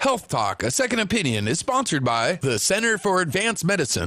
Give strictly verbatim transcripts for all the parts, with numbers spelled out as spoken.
Health Talk, a Second Opinion is sponsored by the Center for Advanced Medicine.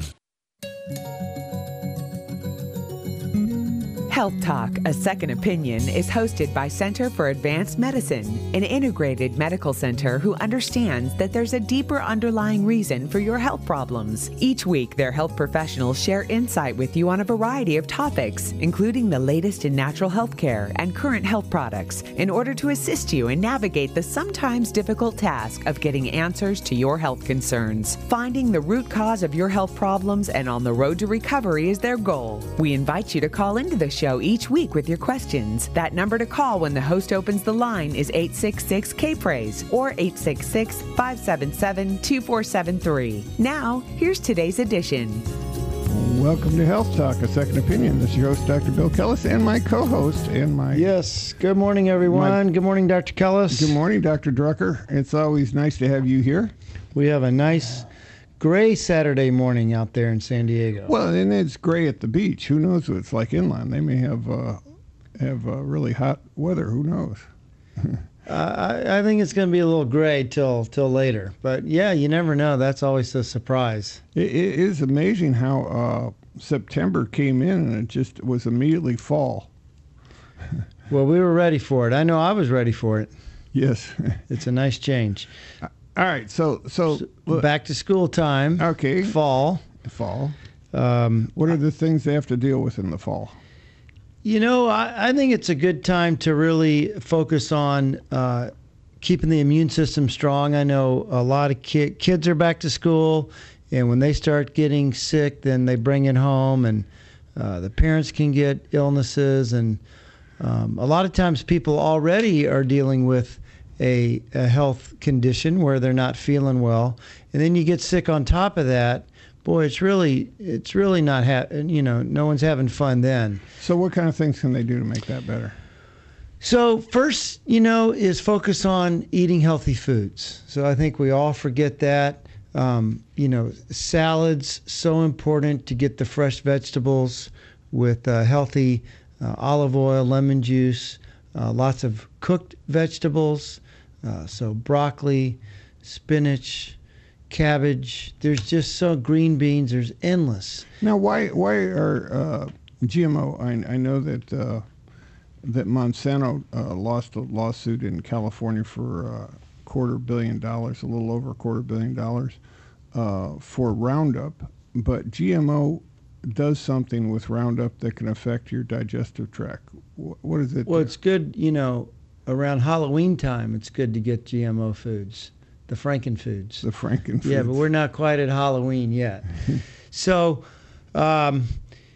Health Talk, a Second Opinion is hosted by Center for Advanced Medicine, an integrated medical center who understands that there's a deeper underlying reason for your health problems. Each week, their health professionals share insight with you on a variety of topics, including the latest in natural health care and current health products, in order to assist you and navigate the sometimes difficult task of getting answers to your health concerns. Finding the root cause of your health problems and on the road to recovery is their goal. We invite you to call into the show each week with your questions. That number to call when the host opens the line is eight six six, K P R A I S E or eight six six, five seven seven, two four seven three. Now, here's today's edition. Welcome to Health Talk, a Second Opinion. This is your host, Doctor Bill Kellis, and my co-host and my... Yes, good morning, everyone. My, good morning, Doctor Kellis. Good morning, Doctor Drucker. It's always nice to have you here. We have a nice gray Saturday morning out there in San Diego. Well, and it's gray at the beach. Who knows what it's like inland? They may have uh, have uh, really hot weather. Who knows? uh, I, I think it's going to be a little gray till till later. But yeah, you never know. That's always the surprise. It, it is amazing how uh, September came in and it just was immediately fall. Well, we were ready for it. I know I was ready for it. Yes. It's a nice change. All right, so so, so back to school time. Okay, fall. Fall. Um, what are the things they have to deal with in the fall? You know, I, I think it's a good time to really focus on uh, keeping the immune system strong. I know a lot of ki- kids are back to school, and when they start getting sick, then they bring it home, and uh, the parents can get illnesses, and um, a lot of times people already are dealing with A, a health condition where they're not feeling well, and then you get sick on top of that. Boy, it's really, it's really not, ha- you know, no one's having fun then. So what kind of things can they do to make that better? So first, you know, is focus on eating healthy foods. So I think we all forget that. Um, you know, salads, so important to get the fresh vegetables with uh, healthy uh, olive oil, lemon juice, uh, lots of cooked vegetables. Uh, so broccoli, spinach, cabbage. There's just so green beans. There's endless. Now, why why are uh, G M O? I, I know that uh, that Monsanto uh, lost a lawsuit in California for a uh, quarter billion dollars, a little over a quarter billion dollars uh, for Roundup. But G M O does something with Roundup that can affect your digestive tract. What is it? Well, it's good, you know. Around Halloween time, it's good to get G M O foods, the Frankenfoods. The Frankenfoods. Yeah, but we're not quite at Halloween yet. So, um,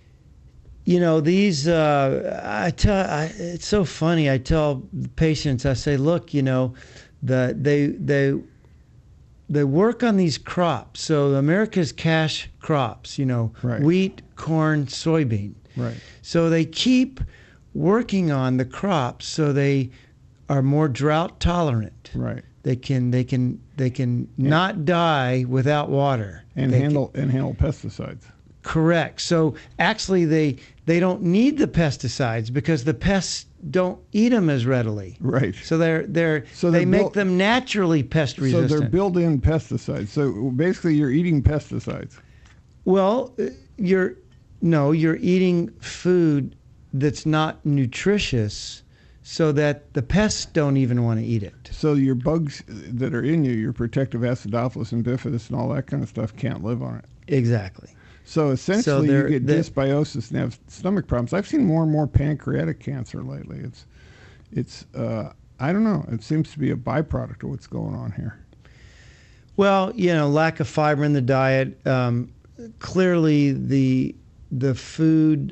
you know, these, uh, I tell, I, it's so funny. I tell patients, I say, look, you know, the, they, they, they work on these crops. So America's cash crops, you know, right. Wheat, corn, soybean. Right. So they keep working on the crops so they are more drought tolerant. Right. They can they can they can yeah. not die without water. And they handle can, and handle pesticides. Correct. So actually they they don't need the pesticides because the pests don't eat them as readily. Right. So they're they're so they they're make built, them naturally pest resistant. So they're built-in pesticides. So basically you're eating pesticides. Well, you're no, you're eating food that's not nutritious, so that the pests don't even want to eat it. So your bugs that are in you, your protective Acidophilus and bifidus and all that kind of stuff can't live on it. Exactly. So essentially so you get dysbiosis and have stomach problems. I've seen more and more pancreatic cancer lately. It's, it's uh, I don't know, it seems to be a byproduct of what's going on here. Well, you know, lack of fiber in the diet. Um, clearly the the food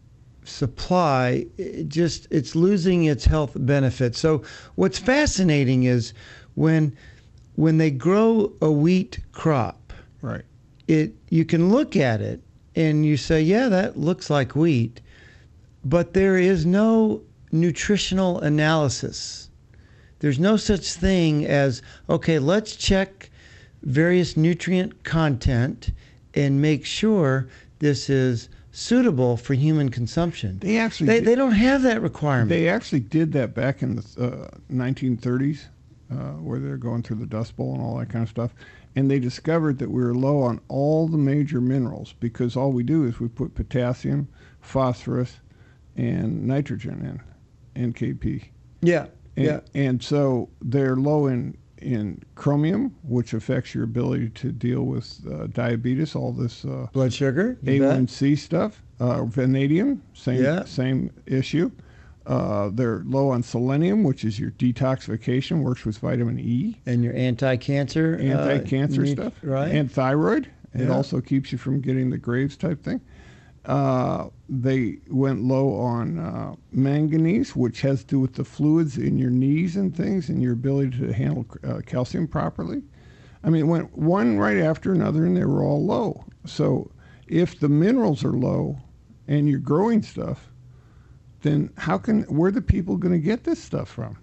supply, it just it's losing its health benefits. So what's fascinating is when when they grow a wheat crop, right? It you can look at it and you say, yeah, that looks like wheat, but there is no nutritional analysis. There's no such thing as, okay, let's check various nutrient content and make sure this is suitable for human consumption. They actually they, did, they don't have that requirement. They actually did that back in the uh, nineteen thirties. uh, where they're going through the Dust Bowl and all that kind of stuff. And they discovered that we were low on all the major minerals because all we do is we put potassium, phosphorus, and nitrogen in, N K P. Yeah, and, yeah. And so they're low in, in chromium, which affects your ability to deal with uh, diabetes, all this uh, blood sugar, A one C stuff. Uh, vanadium, same yeah. same issue. Uh, they're low on selenium, which is your detoxification, works with vitamin E. And your anti-cancer. Anti-cancer uh, stuff. Right. And thyroid. It Yeah. also keeps you from getting the Graves type thing. Uh, they went low on uh, manganese, which has to do with the fluids in your knees and things and your ability to handle uh, calcium properly. I mean, it went one right after another, and they were all low. So if the minerals are low and you're growing stuff, then how can, where are the people going to get this stuff from?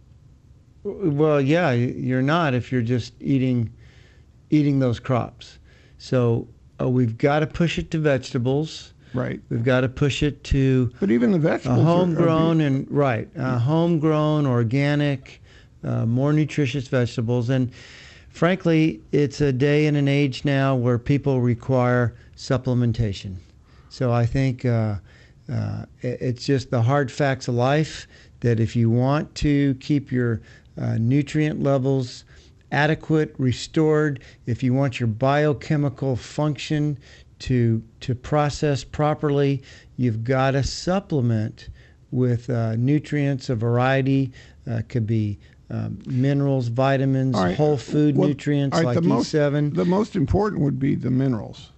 Well, yeah, you're not if you're just eating eating those crops. So uh, we've got to push it to vegetables. Right. We've got to push it to But even the a vegetables are- homegrown are, and right, uh, homegrown, organic, uh, more nutritious vegetables. And frankly, it's a day and an age now where people require supplementation. So I think uh, uh, it- it's just the hard facts of life that if you want to keep your uh, nutrient levels adequate, restored, if you want your biochemical function to to process properly, you've got to supplement with uh, nutrients, a variety. Uh, could be um, minerals, vitamins, All right. whole food Well, nutrients all right, like the E most- seven. The most important would be the minerals.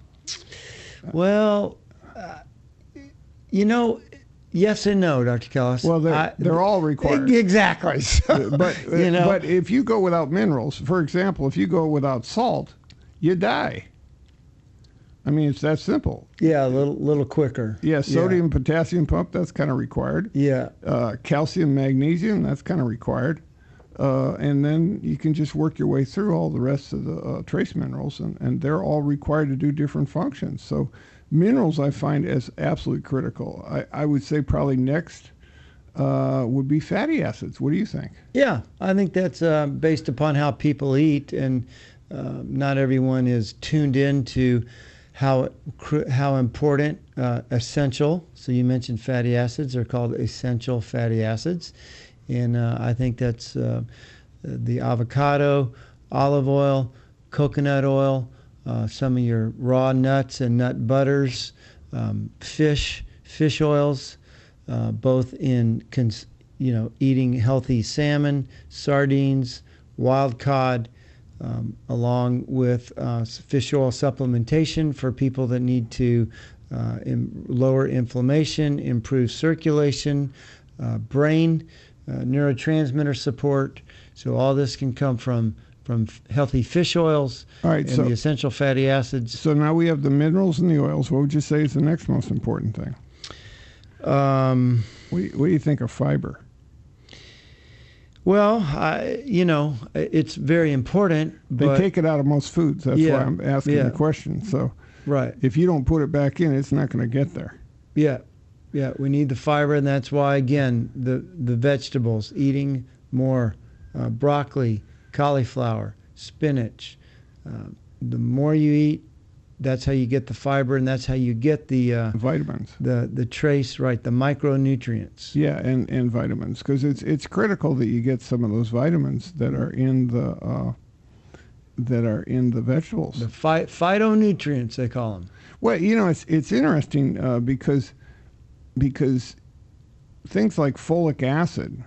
Well, uh, you know, yes and no, Doctor Kellis. Well, they're, I- they're all required. Exactly. So, but you know, but if you go without minerals, for example, if you go without salt, you die. I mean, it's that simple. yeah, a little little quicker. Yeah, sodium, potassium pump, that's kind of required. Yeah. Uh, calcium, magnesium, that's kind of required. Uh, and then you can just work your way through all the rest of the uh, trace minerals, and, and they're all required to do different functions. So minerals I find as absolutely critical. I, I would say probably next uh, would be fatty acids. What do you think? Yeah, I think that's uh, based upon how people eat, and uh, not everyone is tuned in to how cr- how important, uh, essential. So you mentioned fatty acids are called essential fatty acids, and uh, I think that's uh, the avocado, olive oil, coconut oil, uh, some of your raw nuts and nut butters, um, fish, fish oils, uh, both in cons- you know eating healthy salmon, sardines, wild cod. Um, along with uh, fish oil supplementation for people that need to uh, im- lower inflammation, improve circulation, uh, brain, uh, neurotransmitter support. So all this can come from from f- healthy fish oils All right, and so- the essential fatty acids. So now we have the minerals and the oils. What would you say is the next most important thing? Um, What do you, what do you think of fiber? well, I, you know, it's very important. They But, take it out of most foods. That's Yeah, why I'm asking yeah. the question. So right. if you don't put it back in, it's not going to get there. Yeah, yeah, we need the fiber, and that's why, again, the, the vegetables, eating more uh, broccoli, cauliflower, spinach. Uh, the more you eat, that's how you get the fiber, and that's how you get the uh, Vitamins. the the trace, right, the micronutrients. Yeah, and, and vitamins, because it's it's critical that you get some of those vitamins that are in the uh, that are in the vegetables. The phy- phytonutrients, they call them. Well, you know, it's it's interesting uh, because because things like folic acid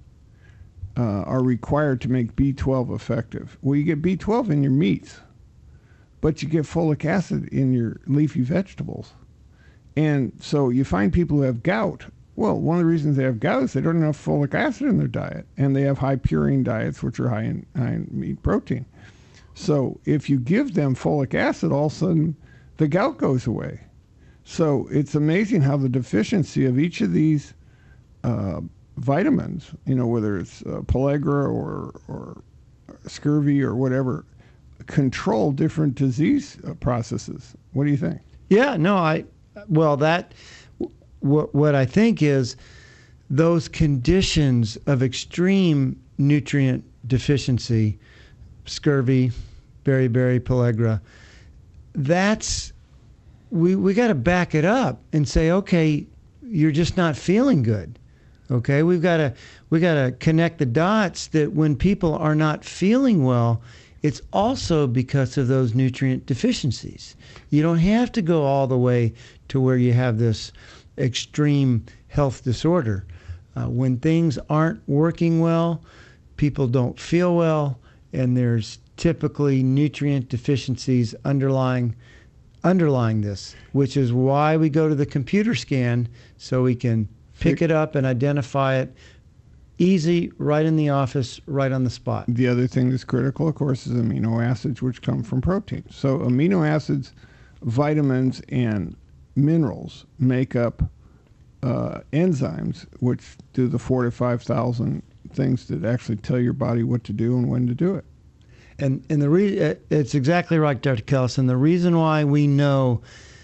uh, are required to make B twelve effective. Well, you get B twelve in your meats, but you get folic acid in your leafy vegetables. And so you find people who have gout. Well, one of the reasons they have gout is they don't have enough folic acid in their diet, and they have high purine diets, which are high in, high in meat protein. So if you give them folic acid, all of a sudden the gout goes away. So it's amazing how the deficiency of each of these uh, vitamins, you know, whether it's uh, pellagra or, or scurvy or whatever, control different disease uh, processes. What do you think? Yeah, no, I, well, that, what, what I think is those conditions of extreme nutrient deficiency, scurvy, beriberi, pellagra, that's, we, we got to back it up and say, okay, you're just not feeling good. Okay, we've got to we got to connect the dots that when people are not feeling well, it's also because of those nutrient deficiencies. You don't have to go all the way to where you have this extreme health disorder. Uh, when things aren't working well, people don't feel well, and there's typically nutrient deficiencies underlying underlying this, which is why we go to the computer scan so we can pick it up and identify it easy, right in the office, right on the spot. The other thing that's critical, of course, is amino acids, which come from protein. So amino acids, vitamins, and minerals make up uh, enzymes, which do the four to five thousand things that actually tell your body what to do and when to do it. And and the re- it's exactly right, Doctor Kellison. The reason why we know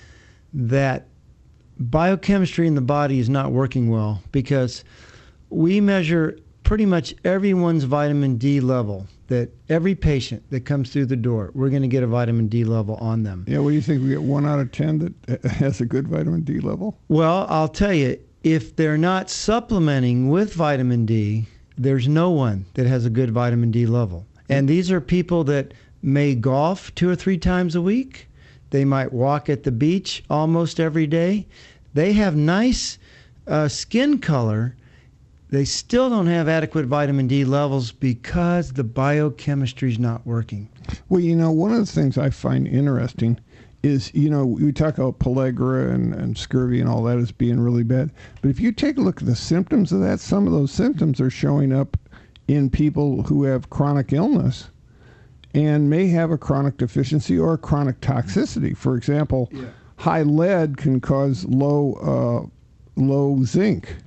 that biochemistry in the body is not working well, because we measure pretty much everyone's vitamin D level, that every patient that comes through the door, we're going to get a vitamin D level on them. Yeah, what do you think? We get one out of ten that has a good vitamin D level? Well, I'll tell you, if they're not supplementing with vitamin D, there's no one that has a good vitamin D level. And these are people that may golf two or three times a week. They might walk at the beach almost every day. They have nice uh, skin color. They still don't have adequate vitamin D levels because the biochemistry is not working. Well, you know, one of the things I find interesting is, you know, we talk about pellagra and, and scurvy and all that as being really bad. But if you take a look at the symptoms of that, some of those symptoms are showing up in people who have chronic illness and may have a chronic deficiency or a chronic toxicity. For example, yeah. high lead can cause low uh, low zinc.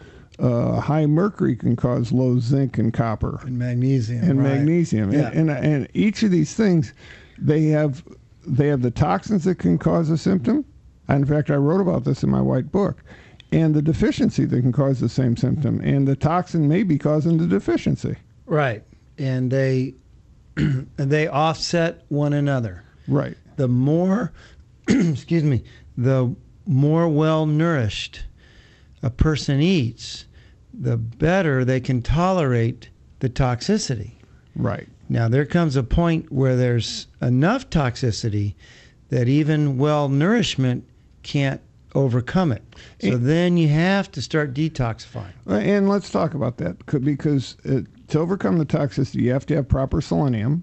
Uh, high mercury can cause low zinc and copper. And magnesium. And right. magnesium. Yeah. And, and and each of these things, they have they have the toxins that can cause a symptom. In fact, I wrote about this in my white book. And the deficiency that can cause the same symptom. And the toxin may be causing the deficiency. Right. And they they offset one another. Right. The more, excuse me, the more well-nourished a person eats, the better they can tolerate the toxicity. Right. Now, there comes a point where there's enough toxicity that even well-nourishment can't overcome it. So and, then you have to start detoxifying. And let's talk about that, because uh, to overcome the toxicity, you have to have proper selenium,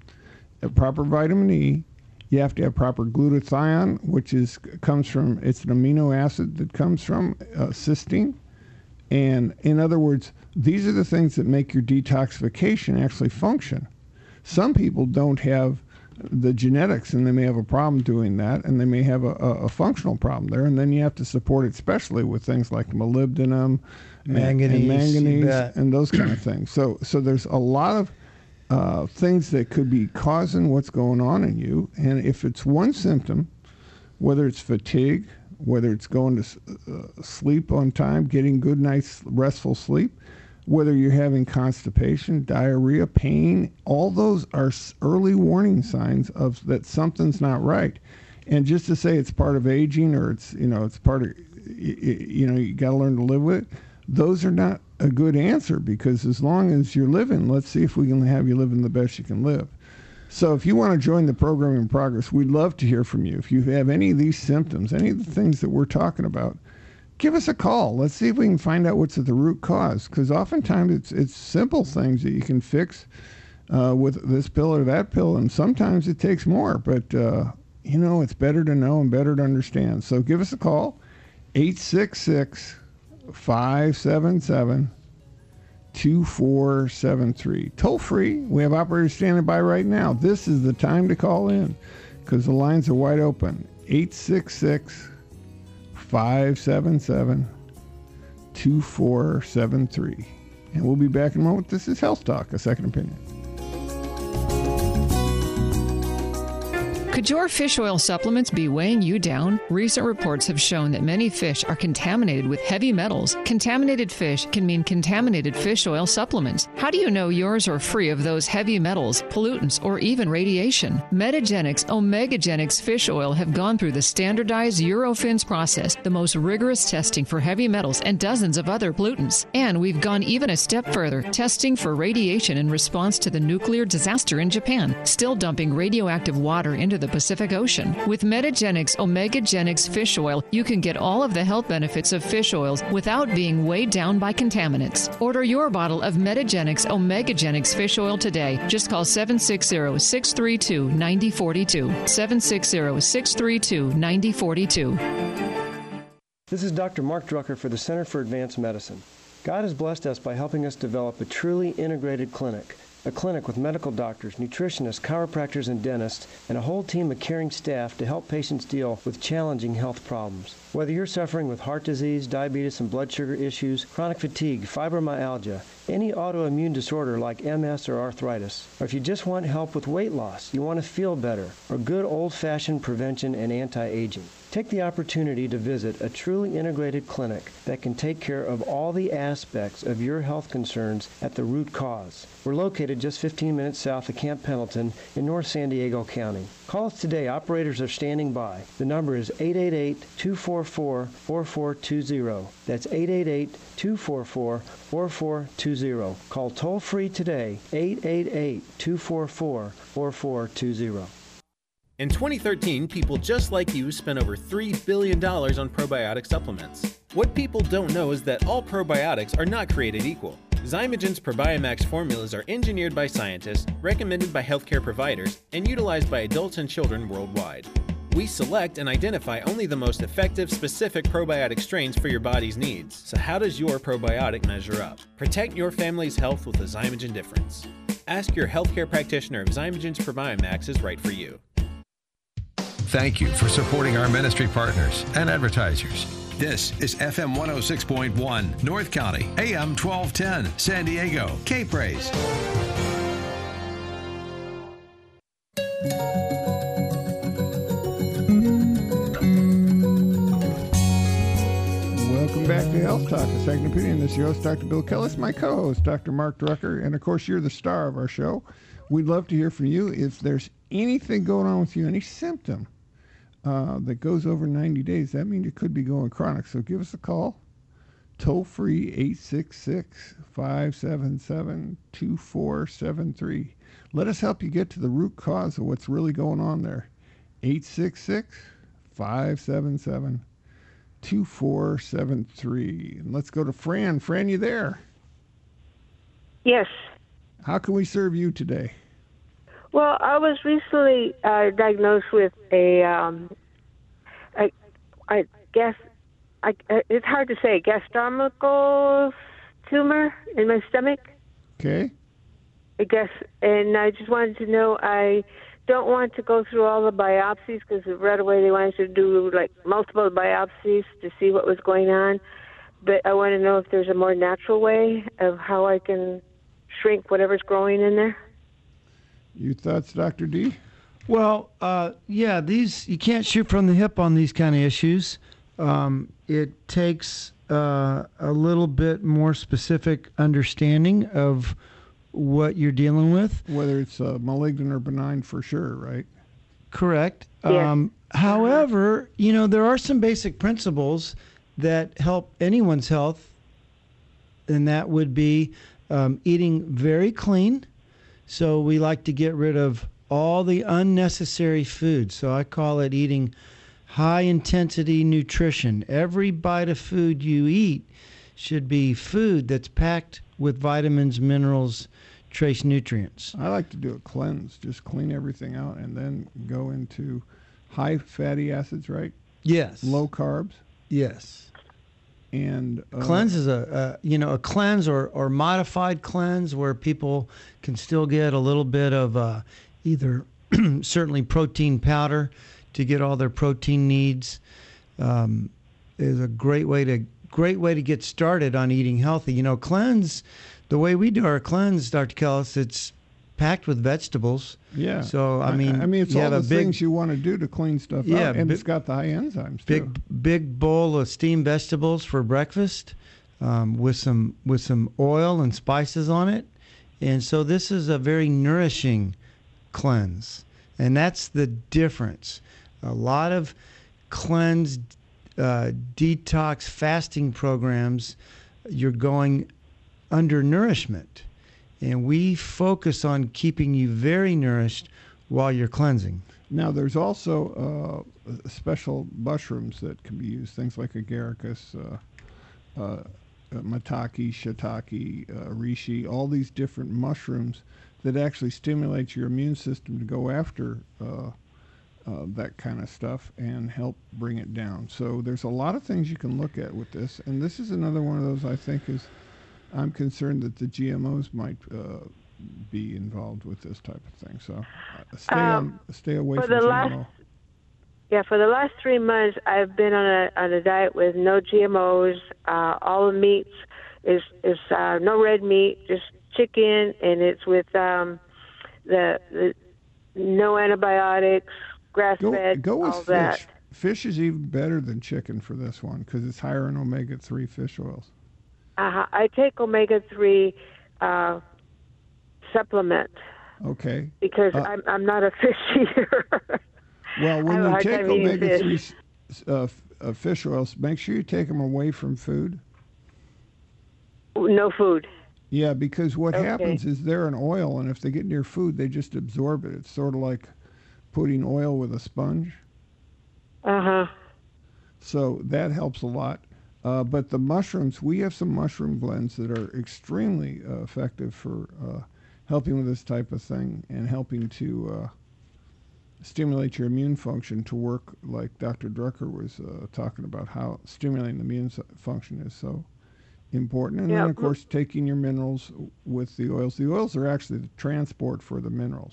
a proper vitamin E. You have to have proper glutathione, which is comes from, it's an amino acid that comes from uh, cysteine. And in other words, these are the things that make your detoxification actually function. Some people don't have the genetics, and they may have a problem doing that, and they may have a, a, a functional problem there, and then you have to support it, especially with things like molybdenum, manganese, and, and manganese, and those kind of things. So, so there's a lot of uh, things that could be causing what's going on in you, and if it's one symptom, whether it's fatigue, whether it's going to uh, sleep on time, getting good night's restful sleep, whether you're having constipation, diarrhea, pain, all those are early warning signs of that something's not right. And just to say it's part of aging, or it's, you know, it's part of, you know, you got to learn to live with it, those are not a good answer, because as long as you're living, let's see if we can have you living the best you can live. So if you want to join the program in progress, we'd love to hear from you. If you have any of these symptoms, any of the things that we're talking about, give us a call. Let's see if we can find out what's at the root cause, because oftentimes it's it's simple things that you can fix uh, with this pill or that pill, and sometimes it takes more. But, uh, you know, it's better to know and better to understand. So give us a call, eight six six, five seven seven, two four seven three. Toll free. We have operators standing by right now. This is the time to call in, because the lines are wide open. eight six six, five seven seven, two four seven three. And we'll be back in a moment. This is Health Talk, a second opinion. Could your fish oil supplements be weighing you down? Recent reports have shown that many fish are contaminated with heavy metals. Contaminated fish can mean contaminated fish oil supplements. How do you know yours are free of those heavy metals, pollutants, or even radiation? Metagenics Omegagenics fish oil have gone through the standardized Eurofins process, the most rigorous testing for heavy metals and dozens of other pollutants. And we've gone even a step further, testing for radiation in response to the nuclear disaster in Japan, still dumping radioactive water into the Pacific Ocean. With Metagenics Omegagenics fish oil, you can get all of the health benefits of fish oils without being weighed down by contaminants. Order your bottle of Metagenics Omegagenics fish oil today. Just call seven six zero, six three two, nine zero four two. seven six zero, six three two, nine zero four two. This is Doctor Mark Drucker for the Center for Advanced Medicine. God has blessed us by helping us develop a truly integrated clinic. A clinic with medical doctors, nutritionists, chiropractors, and dentists, and a whole team of caring staff to help patients deal with challenging health problems. Whether you're suffering with heart disease, diabetes, and blood sugar issues, chronic fatigue, fibromyalgia, any autoimmune disorder like M S or arthritis, or if you just want help with weight loss, you want to feel better, or good old-fashioned prevention and anti-aging, take the opportunity to visit a truly integrated clinic that can take care of all the aspects of your health concerns at the root cause. We're located just fifteen minutes south of Camp Pendleton in North San Diego County. Call us today. Operators are standing by. The number is eight eight eight, two four four, four four two zero. That's eight eight eight, two four four, four four two zero. Call toll-free today, eight eight eight, two four four, four four two zero. In twenty thirteen, people just like you spent over three billion dollars on probiotic supplements. What people don't know is that all probiotics are not created equal. Zymogen's Probiomax formulas are engineered by scientists, recommended by healthcare providers, and utilized by adults and children worldwide. We select and identify only the most effective, specific probiotic strains for your body's needs. So how does your probiotic measure up? Protect your family's health with the Zymogen difference. Ask your healthcare practitioner if Zymogen's Probiomax is right for you. Thank you for supporting our ministry partners and advertisers. This is F M one oh six point one, North County, A M twelve ten, San Diego, K-Praise. Welcome back to Health Talk, a second opinion. This is your host, Doctor Bill Kellis, my co-host, Doctor Mark Drucker, and of course, you're the star of our show. We'd love to hear from you. If there's anything going on with you, any symptom uh, that goes over ninety days, that means you could be going chronic. So give us a call, toll free, eight six six, five seven seven, two four seven three. Let us help you get to the root cause of what's really going on there. eight six six, five seven seven, two four seven three. And let's go to Fran. Fran, you there? Yes. How can we serve you today? Well, I was recently uh, diagnosed with a, um, I, I guess, I, it's hard to say, gastronomical tumor in my stomach. Okay. I guess, and I just wanted to know, I don't want to go through all the biopsies because right away they wanted to do like multiple biopsies to see what was going on. But I want to know if there's a more natural way of how I can shrink whatever's growing in there. Your thoughts, Doctor D? Well, uh, yeah, these you can't shoot from the hip on these kind of issues. Um, it takes uh, a little bit more specific understanding of what you're dealing with. Whether it's uh, malignant or benign, for sure, right? Correct. Yeah. Um, however, you know, there are some basic principles that help anyone's health, and that would be um, eating very clean. So we like to get rid of all the unnecessary food. So I call it eating high-intensity nutrition. Every bite of food you eat should be food that's packed with vitamins, minerals, trace nutrients. I like to do a cleanse, just clean everything out and then go into high fatty acids, right? Yes. Low carbs. Yes. And uh, cleanse is a, a you know a cleanse or, or modified cleanse where people can still get a little bit of uh, either certainly protein powder to get all their protein needs. Um, is a great way to great way to get started on eating healthy. You know, cleanse, the way we do our cleanse, Doctor Kellis, it's packed with vegetables. Yeah. So I mean, I, I mean, it's you all have the a big, things you want to do to clean stuff Yeah, out, and bi- it's got the high enzymes big too. big bowl of steamed vegetables for breakfast, um, with some with some oil and spices on it, and so this is a very nourishing cleanse, and that's the difference. A lot of cleanse, uh, detox fasting programs, you're going undernourishment, and we focus on keeping you very nourished while you're cleansing. Now, there's also uh, special mushrooms that can be used, things like agaricus, uh, uh, maitake, shiitake, uh, reishi, all these different mushrooms that actually stimulate your immune system to go after uh, uh, that kind of stuff and help bring it down. So there's a lot of things you can look at with this, and this is another one of those I think is, I'm concerned that the G M Os might uh, be involved with this type of thing. So uh, stay Um, on, stay away for from the G M O. last- Yeah, for the last three months, I've been on a on a diet with no G M Os. Uh, all the meats is is uh, no red meat, just chicken, and it's with um, the, the no antibiotics, grass Go, fed, go with all fish. that. Fish is even better than chicken for this one because it's higher in omega three fish oils. Uh-huh. I take omega three uh, supplement Okay. because Uh, I'm I'm not a fish eater. Well, I when have a you hard take time eating omega three fish. uh, f- uh, fish oils, make sure you take them away from food. No food. Yeah, because what Okay. happens is they're an oil, and if they get near food, they just absorb it. It's sort of like putting oil with a sponge. Uh huh. So that helps a lot. Uh, but the mushrooms, we have some mushroom blends that are extremely uh, effective for uh, helping with this type of thing and helping to uh, stimulate your immune function to work like Doctor Drucker was uh, talking about, how stimulating the immune s- function is so important. And Yeah. then, of course, taking your minerals with the oils. The oils are actually the transport for the minerals.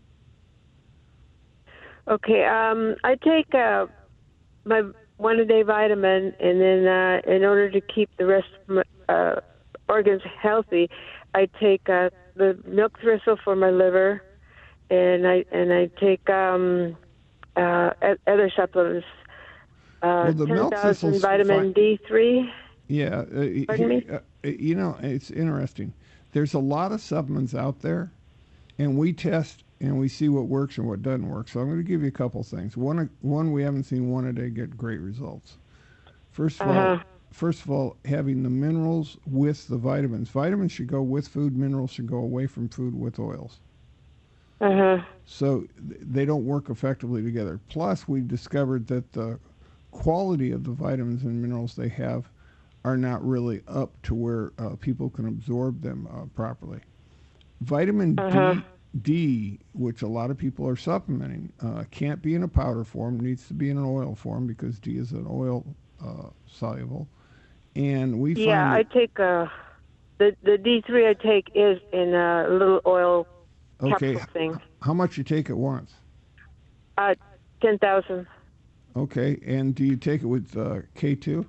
Okay. Um, I take uh, my one a day vitamin, and then uh, in order to keep the rest of my uh, organs healthy, I take uh, the milk thistle for my liver, and I and I take um, uh, o- other supplements. Uh, Well, the ten milk thousand thistle's vitamin fine. D three. Yeah, uh, Pardon me? uh, you know, it's interesting. There's a lot of supplements out there, and we test and we see what works and what doesn't work. So I'm going to give you a couple things. One, one we haven't seen one a day get great results. First of all, Uh-huh. first of all, having the minerals with the vitamins. Vitamins should go with food. Minerals should go away from food with oils. Uh huh. So th- they don't work effectively together. Plus, we discovered that the quality of the vitamins and minerals they have are not really up to where uh, people can absorb them uh, properly. Vitamin Uh-huh. D, D, which a lot of people are supplementing, uh, can't be in a powder form, needs to be in an oil form because D is an oil uh, soluble. And we find Yeah, I that, take uh, the the D three I take is in a little oil okay, capsule thing. h- how much you take at once? Uh, ten thousand. Okay, and do you take it with uh, K two?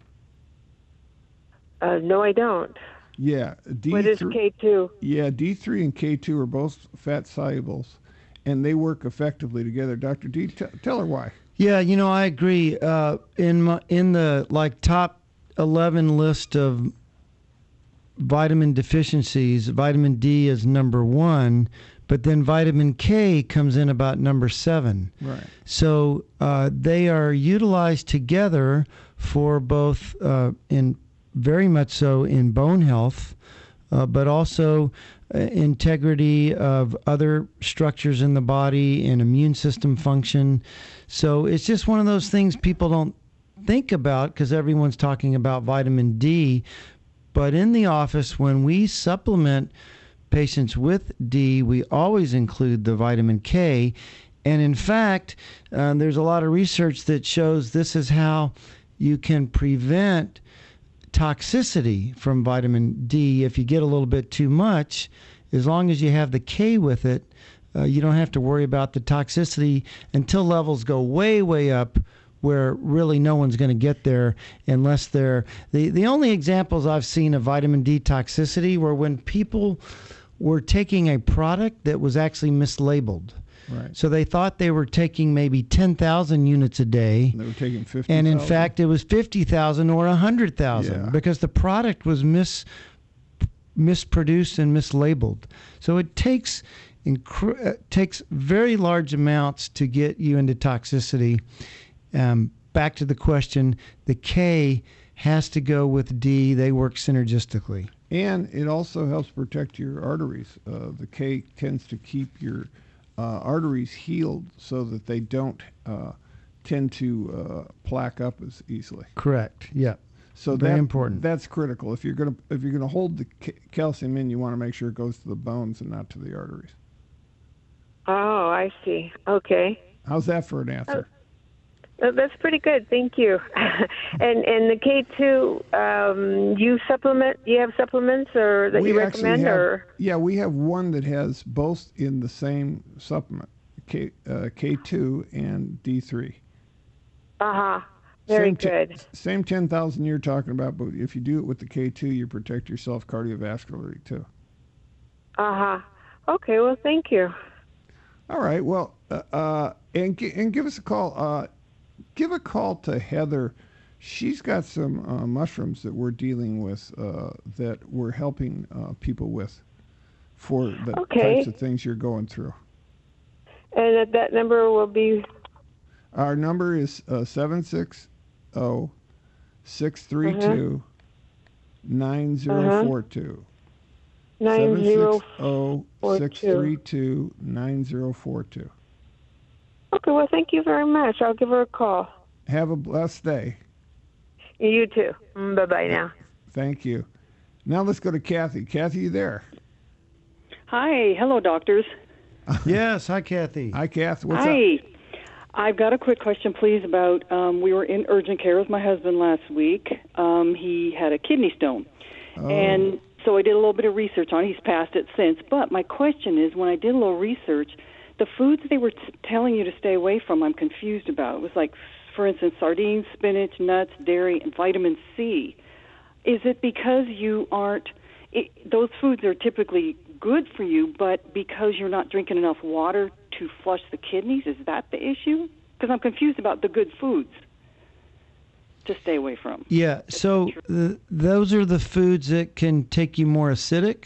Uh, no, I don't. Yeah, D What is three. K two? Yeah, D three and K two are both fat solubles, and they work effectively together. Doctor D, t- tell her why. Yeah, you know, I agree. Uh, in my, in the like top eleven list of vitamin deficiencies, vitamin D is number one, but then vitamin K comes in about number seven. Right. So uh, they are utilized together for both, uh, in very much so in bone health, uh, but also uh, integrity of other structures in the body and immune system function. So it's just one of those things people don't think about because everyone's talking about vitamin D. But in the office, when we supplement patients with D, we always include the vitamin K. And in fact, uh, there's a lot of research that shows this is how you can prevent toxicity from vitamin D. If you get a little bit too much, as long as you have the K with it, uh, you don't have to worry about the toxicity until levels go way, way up where really no one's going to get there unless they're... The, the only examples I've seen of vitamin D toxicity were when people were taking a product that was actually mislabeled. Right. So they thought they were taking maybe ten thousand units a day. They were taking fifty. And in 000. fact, it was fifty thousand or one hundred thousand Yeah. because the product was mis misproduced and mislabeled. So it takes incre- uh, takes very large amounts to get you into toxicity. Um, back to the question, the K has to go with D. They work synergistically. And it also helps protect your arteries. Uh, the K tends to keep your uh, arteries healed so that they don't uh, tend to uh, plaque up as easily. Correct. Yeah. So Very that, important. That's critical. If you're gonna if you're gonna hold the ca- calcium in, you want to make sure it goes to the bones and not to the arteries. Oh, I see. Okay. How's that for an answer? Oh, that's pretty good. Thank you. and and the K two, um, you supplement? You have supplements or that We you actually recommend? have- Or Yeah, we have one that has both in the same supplement, K uh, K two and D three. uh huh. Very same good. T- same ten thousand you're talking about, but if you do it with the K two, you protect yourself cardiovascularly too. Uh huh. Okay. Well, thank you. All right. Well, uh, uh, and gi- and give us a call. Uh, give a call to Heather. She's got some uh, mushrooms that we're dealing with uh, that we're helping uh, people with for the Okay. types of things you're going through. And that, that number will be. Our number is uh, seven six zero, six three two, nine zero four two. Nine zero oh, four six two. three two, nine zero four two. Okay, well, thank you very much. I'll give her a call. Have a blessed day. You too. Bye bye now. Thank you. Now let's go to Kathy. Kathy, you there? Hi. Hello, doctors. Yes. Hi, Kathy. Hi, Kath. What's Hi. up? I've got a quick question, please, about um, we were in urgent care with my husband last week. Um, he had a kidney stone. Oh. And so I did a little bit of research on it. He's passed it since. But my question is, when I did a little research, the foods they were t- telling you to stay away from, I'm confused about. It was like, for instance, sardines, spinach, nuts, dairy, and vitamin C. Is it because you aren't, it, those foods are typically good for you, but because you're not drinking enough water to flush the kidneys, is that the issue? Because I'm confused about the good foods to stay away from. Yeah, so the, those are the foods that can take you more acidic.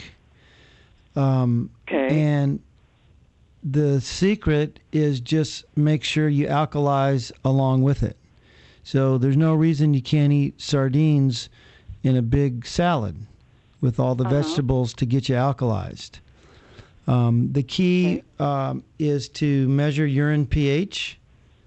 Um, Okay. And the secret is just make sure you alkalize along with it. So there's no reason you can't eat sardines in a big salad with all the Uh-huh. vegetables to get you alkalized. Um, the key um, is to measure urine pH.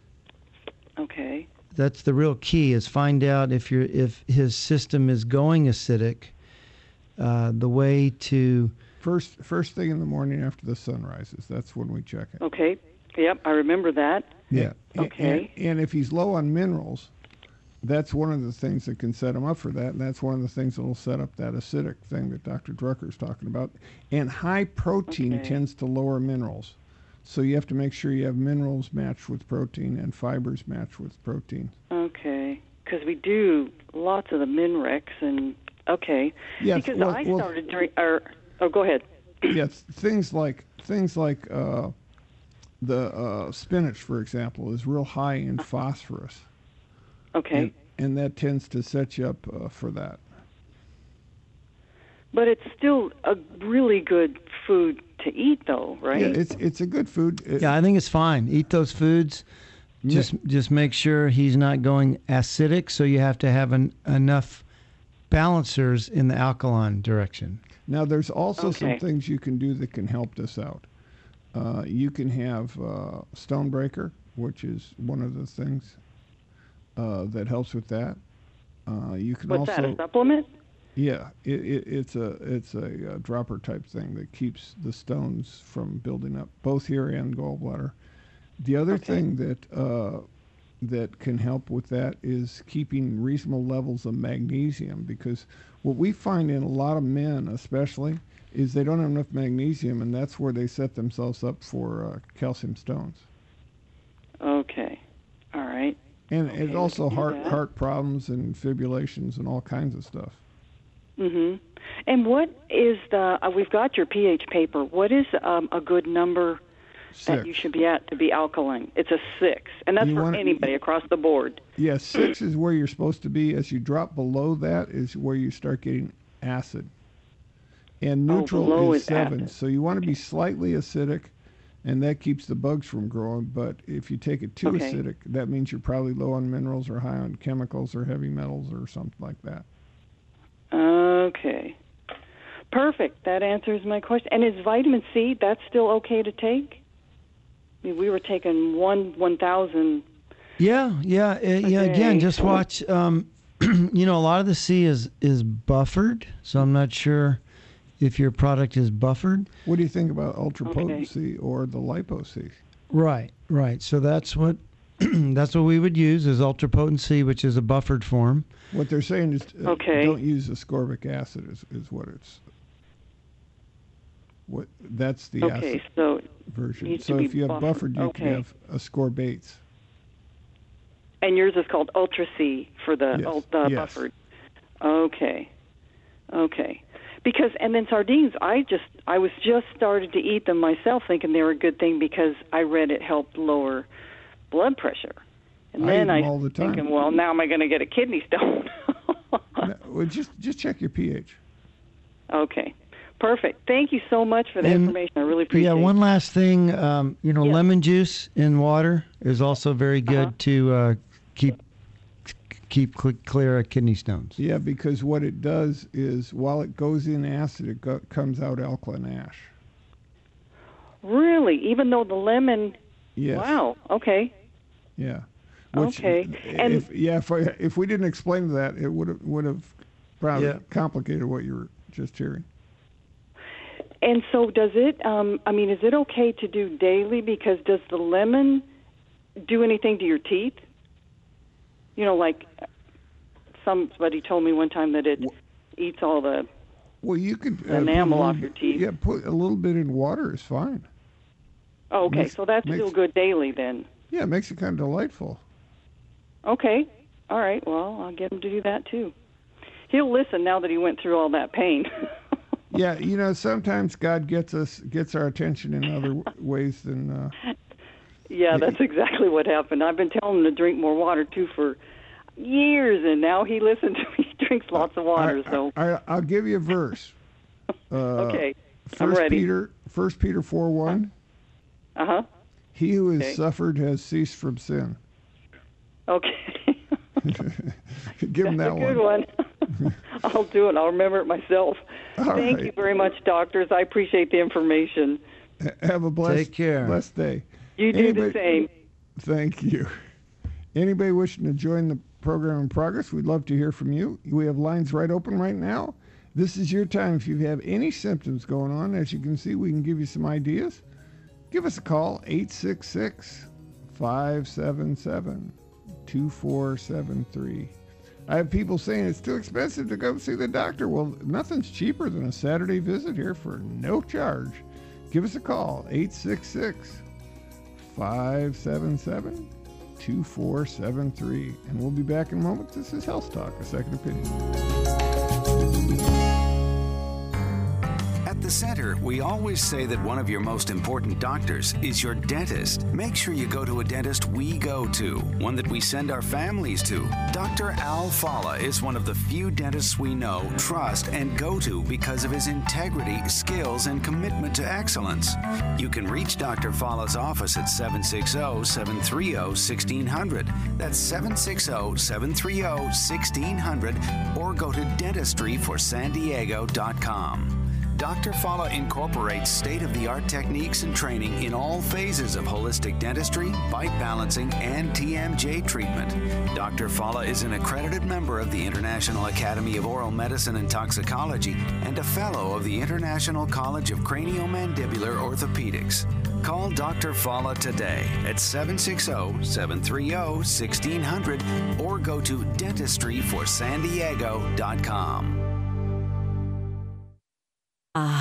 Okay. That's the real key, is find out if you're if his system is going acidic. Uh, the way to First, first thing in the morning after the sun rises. That's when we check it. Okay. Yep, I remember that. Yeah. Okay. And, and if he's low on minerals, that's one of the things that can set him up for that. And that's one of the things that will set up that acidic thing that Doctor Drucker's talking about. And high protein Okay. tends to lower minerals. So you have to make sure you have minerals matched with protein and fibers matched with protein. Okay. Because we do lots of the Minrex and, okay. Yes, because well- I well- started drink, or, oh, go ahead. Yes, things like things like uh, the uh, spinach, for example, is real high in phosphorus. Okay. And, and that tends to set you up uh, for that. But it's still a really good food to eat, though, right? Yeah, it's it's a good food. It- yeah, I think it's fine. Eat those foods. Just just make sure he's not going acidic. So you have to have an, enough balancers in the alkaline direction. Now, there's also some Okay. things you can do that can help this out. Uh, you can have uh, Stonebreaker, which is one of the things uh, that helps with that. Uh, you can What's also that, a supplement? Yeah, it, it, it's a it's a, uh dropper type thing that keeps the stones from building up, both here and gallbladder. The other Okay. thing that uh, that can help with that is keeping reasonable levels of magnesium, because what we find in a lot of men, especially, is they don't have enough magnesium, and that's where they set themselves up for uh, calcium stones. Okay. All right. And Okay, it's we also can do heart that. heart problems and fibrillations and all kinds of stuff. Mm-hmm. And what is the, uh, we've got your pH paper. What is um, a good number Six. that you should be at to be alkaline? It's a six. And that's You for wanna- anybody across the board. Yes, six is where you're supposed to be. As you drop below that is where you start getting acid. And Oh, neutral below is is seven. acid. So you want to be slightly acidic, and that keeps the bugs from growing. But if you take it too Okay. acidic, that means you're probably low on minerals or high on chemicals or heavy metals or something like that. Okay. Perfect. That answers my question. And is vitamin C, that's still okay to take? I mean, we were taking one one thousand. Yeah, yeah, uh, yeah. Again, Okay. just watch. Um, you know, a lot of the C is is buffered, so I'm not sure if your product is buffered. What do you think about ultra potency or the lipo C? Right, right. So that's what that's what we would use is ultra potency, which is a buffered form. What they're saying is uh, Okay. don't use ascorbic acid is, is what it's what that's the Okay, acid so version. needs to So be if you have buffered. buffered, you Okay. can have ascorbates. and yours is called Ultra C for the, Yes, ul- the yes. buffered. Okay. Okay. Because and then sardines, I just I was just started to eat them myself, thinking they were a good thing because I read it helped lower blood pressure. And I then eat them I all the time. thinking, well, now am I going to get a kidney stone? No, well, just just check your pH. Okay. Perfect. Thank you so much for the And- information. I really appreciate Yeah, it. one last thing. Um, you know, Yeah. lemon juice in water is also very good Uh-huh. to uh, keep keep cl- clear of kidney stones. Yeah, because what it does is while it goes in acid, it go, comes out alkaline ash. Really? Even though the lemon... Yes. Wow. Okay. Yeah. Okay. And- if, yeah, if, I, if we didn't explain that, it would have would have probably Yeah. complicated what you were just hearing. And so does it, um, I mean, is it okay to do daily? Because does the lemon do anything to your teeth? You know, like somebody told me one time that it eats all the... Well, you could The enamel put a off little your bit- teeth. Yeah, put a little bit in water is fine. Oh, okay, Makes- so that's makes- still good daily then. Yeah, it makes it kind of delightful. Okay. All right, well, I'll get him to do that too. He'll listen now that he went through all that pain. Yeah, you know, sometimes God gets us gets our attention in other w- ways than. Uh, Yeah, that's exactly what happened. I've been telling him to drink more water too for years, and now he listens to me. He drinks lots of water. I, So I, I'll give you a verse. Uh, okay, First I'm ready. Peter, First Peter four one. Uh huh. He who has Okay. suffered has ceased from sin. Okay, Give him that's that a good one. I'll do it. I'll remember it myself. All Thank right. you very much, doctors. I appreciate the information. H- Have a blessed, Take care. blessed day. You do Anybody- the same. Thank you. Anybody wishing to join the program in progress, we'd love to hear from you. We have lines right open right now. This is your time. If you have any symptoms going on, as you can see, we can give you some ideas. Give us a call, eight six six, five seven seven, two four seven three. I have people saying it's too expensive to go see the doctor. Well, nothing's cheaper than a Saturday visit here for no charge. Give us a call, eight six six, five seven seven, two four seven three. And we'll be back in a moment. This is Health Talk, a second opinion. At the Center, we always say that one of your most important doctors is your dentist. Make sure you go to a dentist we go to, one that we send our families to. Doctor Al Falla is one of the few dentists we know, trust, and go to because of his integrity, skills, and commitment to excellence. You can reach Doctor Falla's office at seven six zero, seven three zero, one six zero zero. That's seven six zero, seven three zero, one six zero zero, or go to dentistry for san diego dot com. Doctor Falla incorporates state-of-the-art techniques and training in all phases of holistic dentistry, bite balancing, and T M J treatment. Doctor Falla is an accredited member of the International Academy of Oral Medicine and Toxicology and a fellow of the International College of Craniomandibular Orthopedics. Call Doctor Falla today at seven six zero, seven three zero, one six zero zero or go to dentistry for san diego dot com. Ah,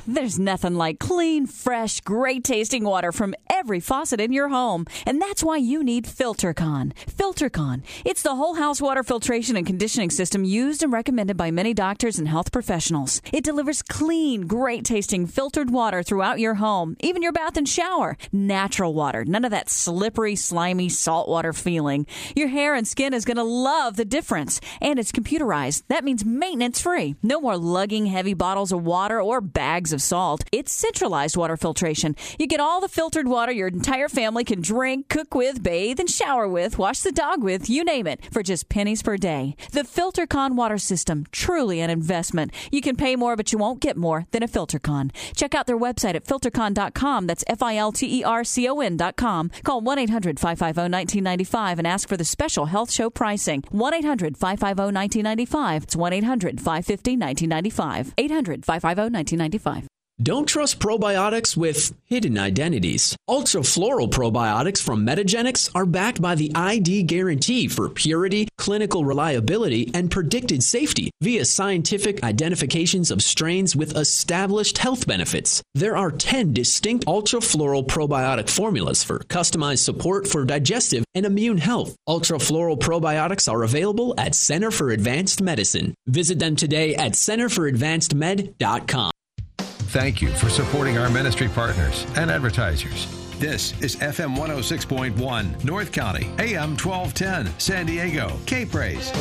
There's nothing like clean, fresh, great-tasting water from every faucet in your home. And that's why you need FilterCon. FilterCon. It's the whole house water filtration and conditioning system used and recommended by many doctors and health professionals. It delivers clean, great-tasting filtered water throughout your home, even your bath and shower. Natural water. None of that slippery, slimy, saltwater feeling. Your hair and skin is going to love the difference. And it's computerized. That means maintenance-free. No more lugging heavy bottles of water or bags of salt. It's centralized water filtration. You get all the filtered water your entire family can drink, cook with, bathe, and shower with, wash the dog with, you name it, for just pennies per day. The FilterCon water system, truly an investment. You can pay more, but you won't get more than a FilterCon. Check out their website at filtercon dot com. That's F I L T E R C O N dot com. Call one eight hundred, five five zero, one nine nine five and ask for the special health show pricing. one eight hundred, five five zero, one nine nine five. It's one eight hundred, five five zero, one nine nine five. eight hundred, five five zero, one nine nine five. Don't trust probiotics with hidden identities. Ultra-floral probiotics from Metagenics are backed by the I D guarantee for purity, clinical reliability, and predicted safety via scientific identifications of strains with established health benefits. There are ten distinct ultra-floral probiotic formulas for customized support for digestive and immune health. Ultra-floral probiotics are available at Center for Advanced Medicine. Visit them today at center for advanced med dot com. Thank you for supporting our ministry partners and advertisers. This is F M one oh six point one, North County, A M twelve ten, San Diego, K-Praise.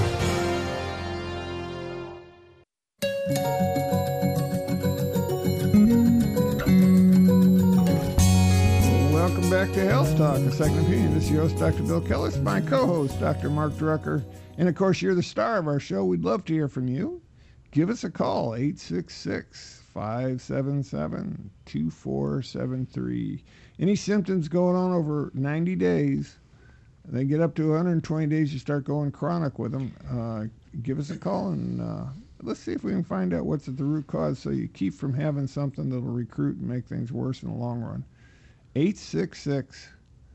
Welcome back to Health Talk, a second opinion. This is your host, Doctor Bill Kellis, my co-host, Doctor Mark Drucker. And of course, you're the star of our show. We'd love to hear from you. Give us a call, eight six six, five seven seven, two four seven three. Any symptoms going on over ninety days, they get up to one hundred twenty days, you start going chronic with them. Uh, give us a call and uh, let's see if we can find out what's at the root cause so you keep from having something that'll recruit and make things worse in the long run. eight six six,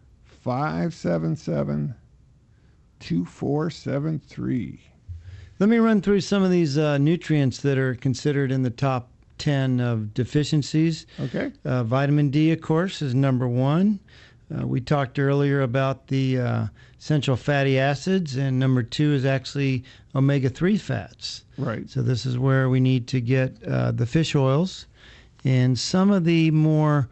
five seven seven, two four seven three. Let me run through some of these uh, nutrients that are considered in the top ten of deficiencies. Okay. Uh, vitamin D, of course, is number one. Uh, we talked earlier about the uh, essential fatty acids, and number two is actually omega three fats. Right. So this is where we need to get uh, the fish oils and some of the more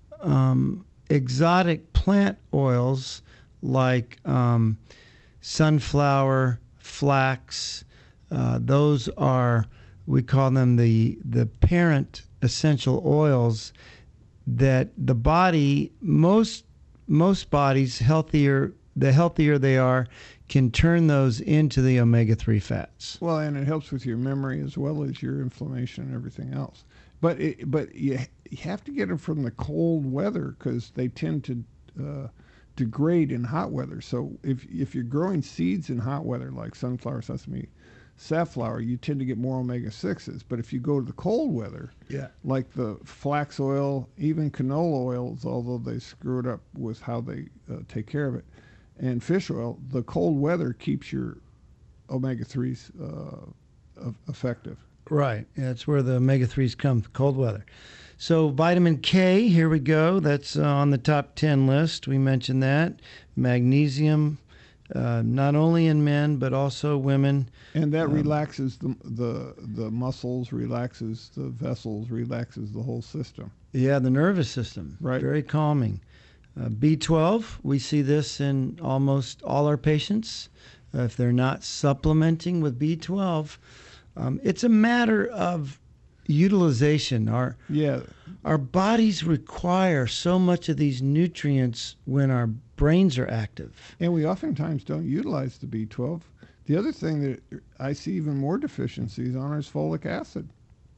um, exotic plant oils like um, sunflower, flax. Uh, those are, we call them the the parent essential oils that the body, most most bodies, healthier, the healthier they are, can turn those into the omega three fats. Well, and it helps with your memory as well as your inflammation and everything else. But it, but you, you have to get them from the cold weather because they tend to uh, degrade in hot weather. So if if you're growing seeds in hot weather like sunflower, sesame, safflower, you tend to get more omega sixes. But if you go to the cold weather, yeah, like the flax oil, even canola oils, although they screw it up with how they uh, take care of it, and fish oil, the cold weather keeps your omega threes uh, effective. Right. Yeah, that's where the omega threes come, cold weather. So vitamin K, here we go. That's uh, on the top ten list. We mentioned that. Magnesium, uh, not only in men, but also women. And that um, relaxes the, the the muscles, relaxes the vessels, relaxes the whole system. Yeah, the nervous system. Right. Very calming. Uh, B twelve, we see this in almost all our patients. Uh, if they're not supplementing with B twelve, um, it's a matter of utilization. Our yeah, our bodies require so much of these nutrients when our brains are active, and we oftentimes don't utilize the B twelve. The other thing that I see even more deficiencies on is folic acid.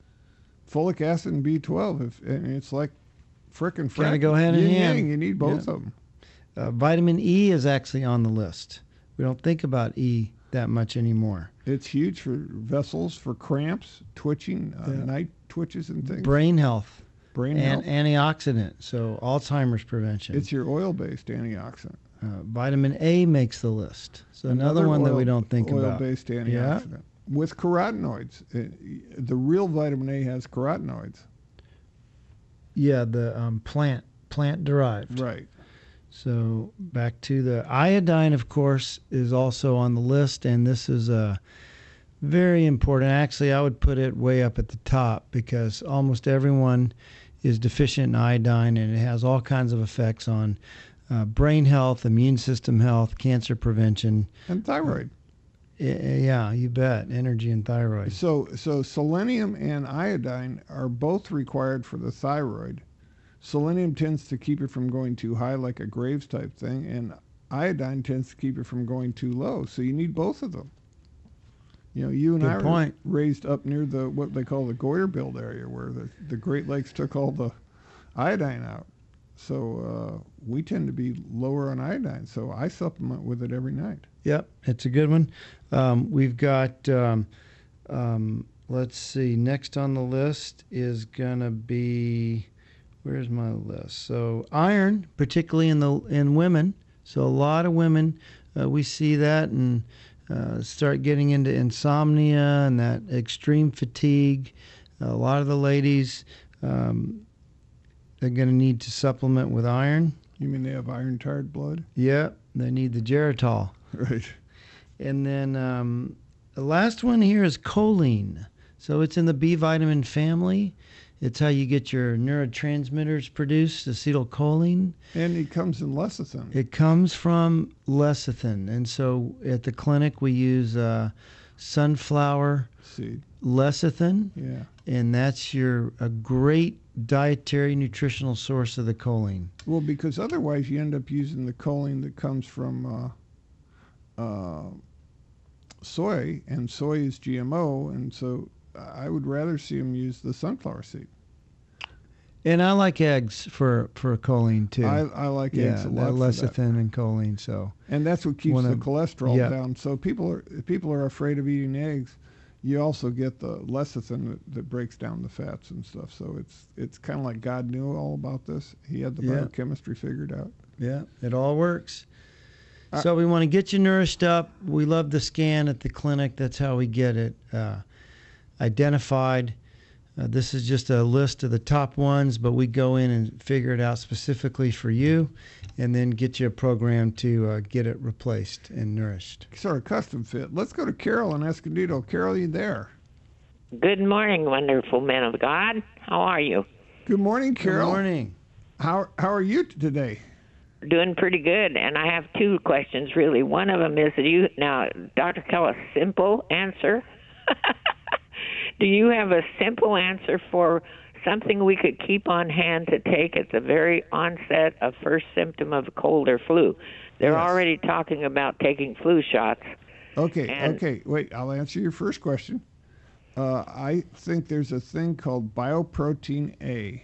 Folic acid and B twelve, if, and it's like frickin' fracking. Gotta go hand in Yin hand. yang, you need both Yeah. of them. Uh, vitamin E is actually on the list. We don't think about E that much anymore. It's huge for vessels, for cramps, twitching, uh, Yeah. night twitches and things. Brain health. Brain and health. antioxidant, so Alzheimer's prevention. It's your oil-based antioxidant. Uh, vitamin A makes the list. So another, one that we don't think oil about. Oil-based antioxidant. Yeah. With carotenoids. Uh, the real vitamin A has carotenoids. Yeah, the um, plant plant derived. Right. So back to the iodine, of course, is also on the list, and this is a uh, very important. Actually, I would put it way up at the top because almost everyone is deficient in iodine, and it has all kinds of effects on uh, brain health, immune system health, cancer prevention, and thyroid. Yeah, you bet. Energy and thyroid. So, so selenium and iodine are both required for the thyroid. Selenium tends to keep it from going too high, like a Graves type thing, and iodine tends to keep it from going too low. So you need both of them. You know, you and Good I point. were raised up near the what they call the Goyder area, where the, the Great Lakes took all the iodine out. So uh, we tend to be lower on iodine. So I supplement with it every night. Yep, it's a good one. Um, we've got, um, um, let's see, next on the list is going to be, where's my list? So iron, particularly in the in women. So a lot of women, uh, we see that and uh, start getting into insomnia and that extreme fatigue. A lot of the ladies, um, they're going to need to supplement with iron. You mean they have iron-tired blood? Yep, they need the Geritol. Right. And then um, the last one here is choline. So it's in the B vitamin family. It's how you get your neurotransmitters produced, acetylcholine. And it comes in lecithin. It comes from lecithin. And so at the clinic we use uh, sunflower seed lecithin. Yeah. And that's your a great dietary nutritional source of the choline. Well, because otherwise you end up using the choline that comes from uh, uh, soy, and soy is G M O, and so I would rather see them use the sunflower seed. And I like eggs for, for choline too. I, I like yeah, eggs a lot. Lecithin and choline. So and that's what keeps One the of- cholesterol yeah. down. So people are if people are afraid of eating eggs, you also get the lecithin that, that breaks down the fats and stuff. So it's it's kind of like God knew all about this. He had the Yeah. biochemistry figured out. yeah, it all works. Uh, So we want to get you nourished up. We love the scan at the clinic. That's how we get it uh, identified. Uh, this is just a list of the top ones, but we go in and figure it out specifically for you and then get you a program to uh, get it replaced and nourished. Sort of custom fit. Let's go to Carol in Escondido. Carol, you there? Good morning, wonderful men of God. How are you? Good morning, Carol. Good morning. How how are you today? Doing pretty good, and I have two questions, really. One of them is, do you, now, Doctor Kell, a simple answer? Do you have a simple answer for something we could keep on hand to take at the very onset of first symptom of cold or flu? They're Yes. already talking about taking flu shots. Okay, And- okay. Wait, I'll answer your first question. Uh, I think there's a thing called bioprotein A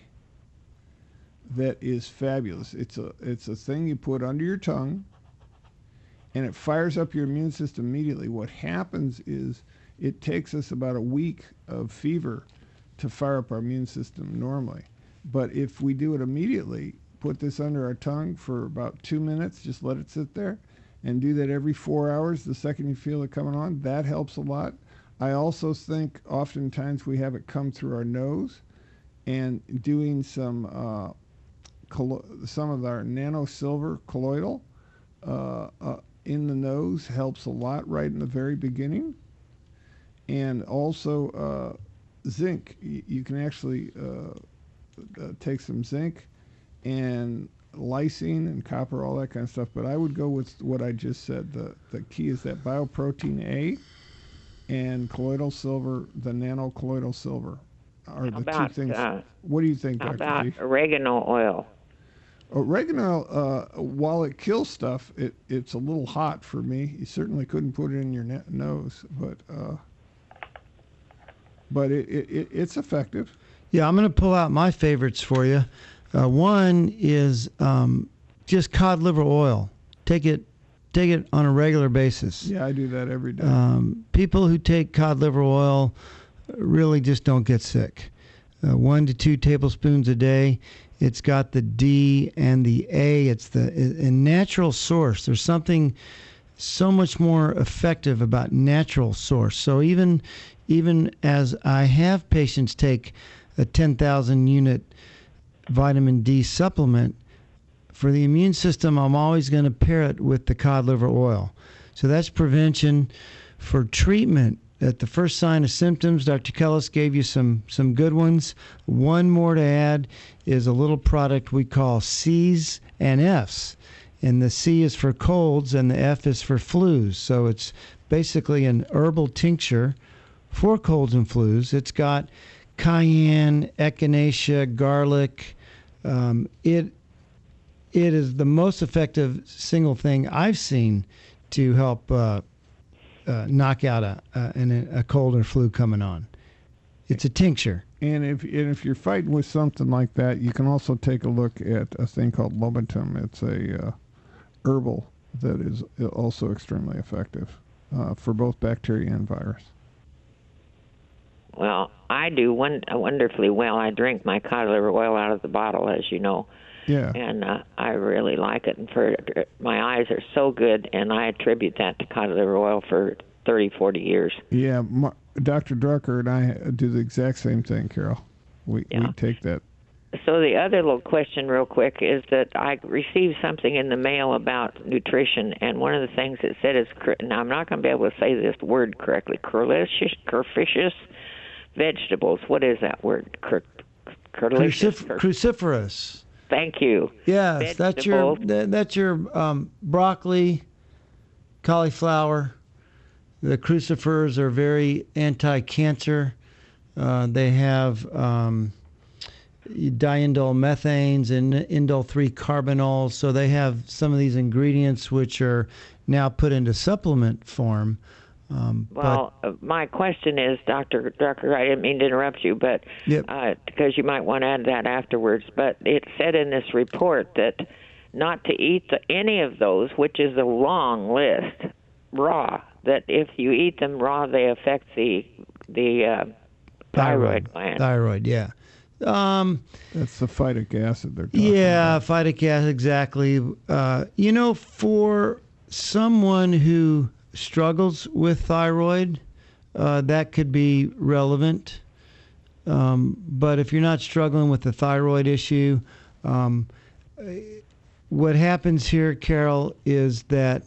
that is fabulous. It's a it's a thing you put under your tongue, and it fires up your immune system immediately. What happens is it takes us about a week of fever to fire up our immune system normally. But if we do it immediately, put this under our tongue for about two minutes, just let it sit there, and do that every four hours the second you feel it coming on, that helps a lot. I also think oftentimes we have it come through our nose, and doing some uh, collo- some of our nano silver colloidal uh, uh, in the nose helps a lot right in the very beginning. And also uh, zinc. Y- You can actually uh, uh, take some zinc and lysine and copper, all that kind of stuff. But I would go with what I just said. The the key is that bioprotein A and colloidal silver, the nano colloidal silver, are the about, two things. uh, What do you think, How Doctor about G? oregano oil? Oregano, uh, while it kills stuff, it, it's a little hot for me. You certainly couldn't put it in your ne- nose, but uh, but it, it, it it's effective. Yeah, I'm going to pull out my favorites for you. Uh, one is um, just cod liver oil. Take it, take it on a regular basis. Yeah, I do that every day. Um, people who take cod liver oil really just don't get sick. Uh, one to two tablespoons a day. It's got the D and the A. It's the a, a natural source. There's something so much more effective about natural source. So even even as I have patients take a ten thousand unit vitamin D supplement, for the immune system, I'm always going to pair it with the cod liver oil. So that's prevention. For treatment, at the first sign of symptoms, Doctor Kellis gave you some, some good ones. One more to add is a little product we call C's and F's. And the C is for colds and the F is for flus. So it's basically an herbal tincture for colds and flus. It's got cayenne, echinacea, garlic. Um, it it is the most effective single thing I've seen to help uh, uh, knock out a, a a cold or flu coming on. It's a tincture. And if and if you're fighting with something like that, you can also take a look at a thing called Lobatum. It's a uh, herbal that is also extremely effective uh, for both bacteria and virus. Well, I do one, wonderfully well. I drink my cod liver oil out of the bottle, as you know. Yeah. And uh, I really like it. And for my eyes are so good, and I attribute that to cod liver oil for thirty, forty years. Yeah, my, Doctor Drucker and I do the exact same thing, Carol. We Yeah. we take that. So the other little question real quick is that I received something in the mail about nutrition, and one of the things it said is, now I'm not going to be able to say this word correctly, curlicious, curficious vegetables. What is that word? Cur, curlicious? Crucif- cruciferous. Thank you. Yes, that's your that, that's your um, broccoli, cauliflower. The crucifers are very anti-cancer. Uh, they have um, diindole methanes and indole three carbanols. So they have some of these ingredients which are now put into supplement form. Um, well, uh, my question is, Doctor Drucker, I didn't mean to interrupt you, but Yep. uh, because you might want to add that afterwards, but it said in this report that not to eat the, any of those, which is a long list, raw, that if you eat them raw, they affect the the uh, thyroid gland. Thyroid, yeah. Um, That's the phytic acid they're talking yeah, about. phytic acid, exactly. Uh, you know, for someone who struggles with thyroid, uh, that could be relevant. Um, but if you're not struggling with the thyroid issue, um, what happens here, Carol, is that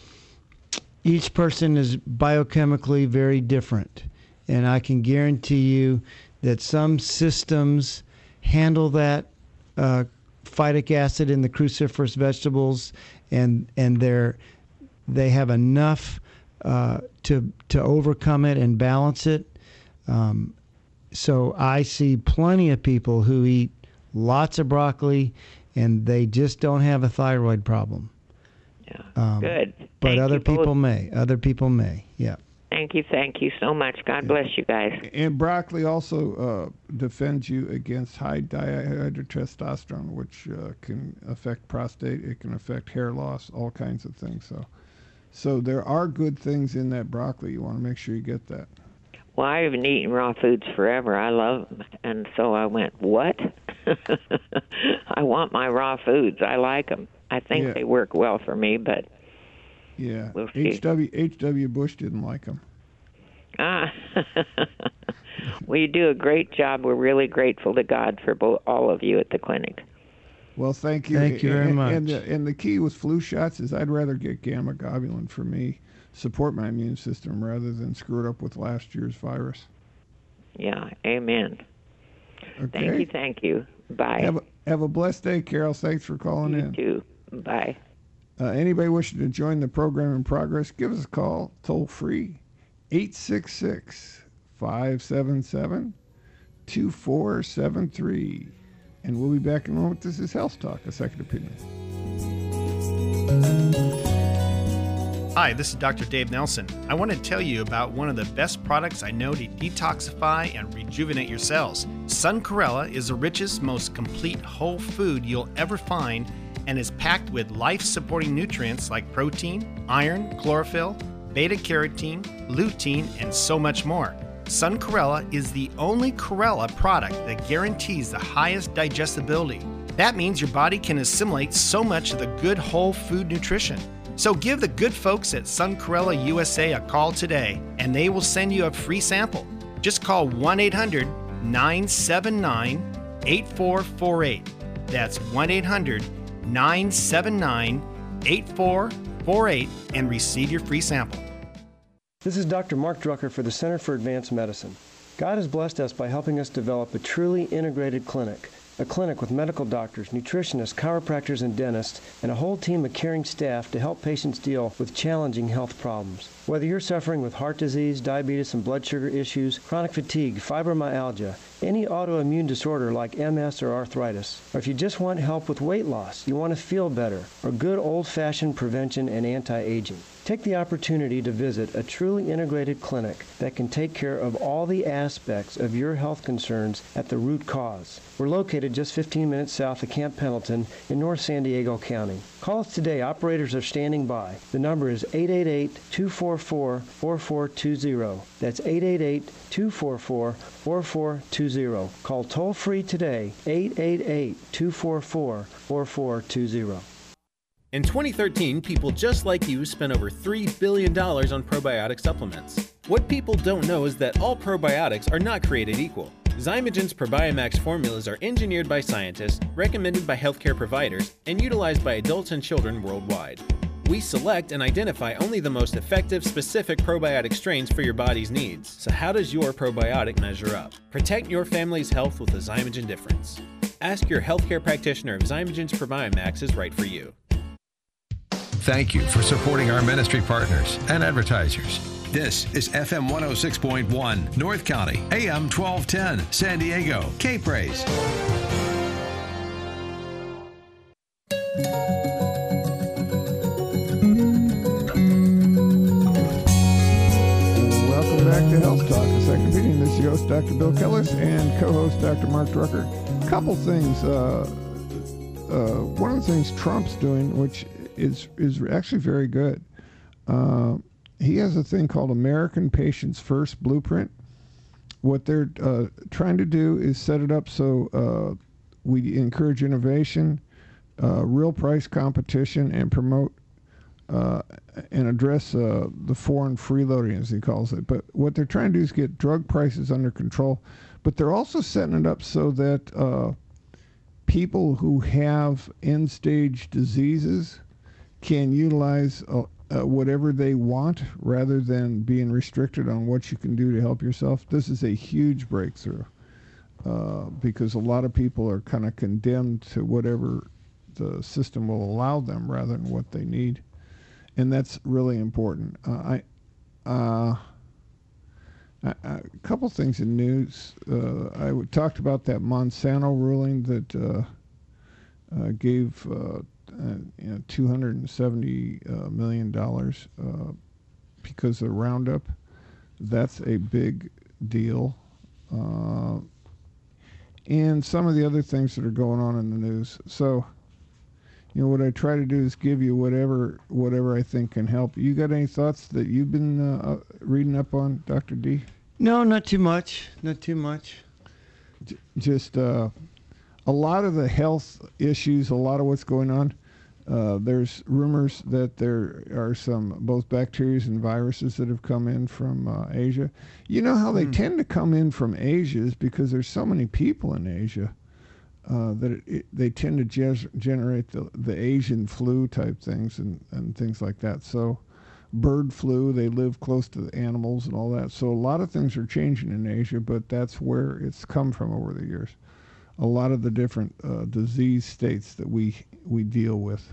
each person is biochemically very different. And I can guarantee you that some systems handle that uh, phytic acid in the cruciferous vegetables, and and they're they have enough uh, to to overcome it and balance it. Um, so I see plenty of people who eat lots of broccoli, and they just don't have a thyroid problem. Yeah, um, good. But Thank other you both. people may. Other people may. Yeah. Thank you, thank you so much. God bless you guys. And broccoli also uh, defends you against high dihydrotestosterone, which uh, can affect prostate. It can affect hair loss, all kinds of things. So, so there are good things in that broccoli. You want to make sure you get that. Well, I've been eating raw foods forever. I love them. And so I went, what? I want my raw foods. I like them. I think Yeah. they work well for me, but Yeah. we'll see. H W H W Bush didn't like them. Ah, well, you do a great job. We're really grateful to God for both, all of you at the clinic. Well, thank you. Thank you very and, much. And the, and the key with flu shots is I'd rather get gamma globulin for me, support my immune system, rather than screw it up with last year's virus. Yeah, amen. Okay. Thank you, thank you. Bye. Have a, have a blessed day, Carol. Thanks for calling you in. too. Bye. Uh, anybody wishing to join the program in progress, give us a call, toll free, eight six six, five seven seven, two four seven three. And we'll be back in a moment. This is Health Talk, a second opinion. Hi, this is Doctor Dave Nelson. I want to tell you about one of the best products I know to detoxify and rejuvenate your cells. Suncorella is the richest, most complete whole food you'll ever find, and is packed with life-supporting nutrients like protein, iron, chlorophyll, beta-carotene, lutein, and so much more. Suncorella is the only Corella product that guarantees the highest digestibility. That means your body can assimilate so much of the good whole food nutrition. So give the good folks at Suncorella U S A a call today, and they will send you a free sample. Just call one eight hundred, nine seven nine, eight four four eight. That's one eight hundred nine seven nine eight four four eight and receive your free sample. This is Doctor Mark Drucker for the Center for Advanced Medicine. God has blessed us by helping us develop a truly integrated clinic. A clinic with medical doctors, nutritionists, chiropractors, and dentists, and a whole team of caring staff to help patients deal with challenging health problems. Whether you're suffering with heart disease, diabetes, and blood sugar issues, chronic fatigue, fibromyalgia, any autoimmune disorder like M S or arthritis, or if you just want help with weight loss, you want to feel better, or good old-fashioned prevention and anti-aging, take the opportunity to visit a truly integrated clinic that can take care of all the aspects of your health concerns at the root cause. We're located just fifteen minutes south of Camp Pendleton in North San Diego County. Call us today. Operators are standing by. The number is eight eight eight, two four four, four four two zero. That's eight eight eight, two four four, four four two zero. Call toll free today, eight eight eight, two four four, four four two zero. In twenty thirteen, people just like you spent over three billion dollars on probiotic supplements. What people don't know is that all probiotics are not created equal. Zymogen's ProbioMax formulas are engineered by scientists, recommended by healthcare providers, and utilized by adults and children worldwide. We select and identify only the most effective, specific probiotic strains for your body's needs. So how does your probiotic measure up? Protect your family's health with the Zymogen difference. Ask your healthcare practitioner if Zymogen's ProbioMax is right for you. Thank you for supporting our ministry partners and advertisers. This is F M one oh six point one, North County, A M twelve ten, San Diego, K-Praise. Welcome back to Health Talk, a second opinion. This is your host, Doctor Bill Kellis, and co-host Doctor Mark Drucker. Couple things. Uh, uh, one of the things Trump's doing, which is is actually very good. Uh, he has a thing called American Patients First Blueprint. What they're uh, trying to do is set it up so uh, we encourage innovation, uh, real price competition, and promote uh, and address uh, the foreign freeloading, as he calls it. But what they're trying to do is get drug prices under control. But they're also setting it up so that uh, people who have end-stage diseases can utilize uh, uh, whatever they want rather than being restricted on what you can do to help yourself. This is a huge breakthrough uh, because a lot of people are kind of condemned to whatever the system will allow them rather than what they need. And that's really important. Uh, I, uh, I, a couple things in news. Uh, I w- talked about that Monsanto ruling that uh, uh, gave uh, Uh, you know, two hundred seventy uh, million dollars uh, because of Roundup. That's a big deal. Uh, and some of the other things that are going on in the news. So, you know, what I try to do is give you whatever whatever I think can help. You got any thoughts that you've been uh, reading up on, Doctor D? No, not too much. Not too much. J- just uh, a lot of the health issues, a lot of what's going on. Uh, there's rumors that there are some both bacteria and viruses that have come in from uh, Asia. You know how they mm. tend to come in from Asia is because there's so many people in Asia uh, that it, it, they tend to ge- generate the, the Asian flu type things and, and things like that. So bird flu, they live close to the animals and all that. So a lot of things are changing in Asia, but that's where it's come from over the years. A lot of the different uh, disease states that we we deal with.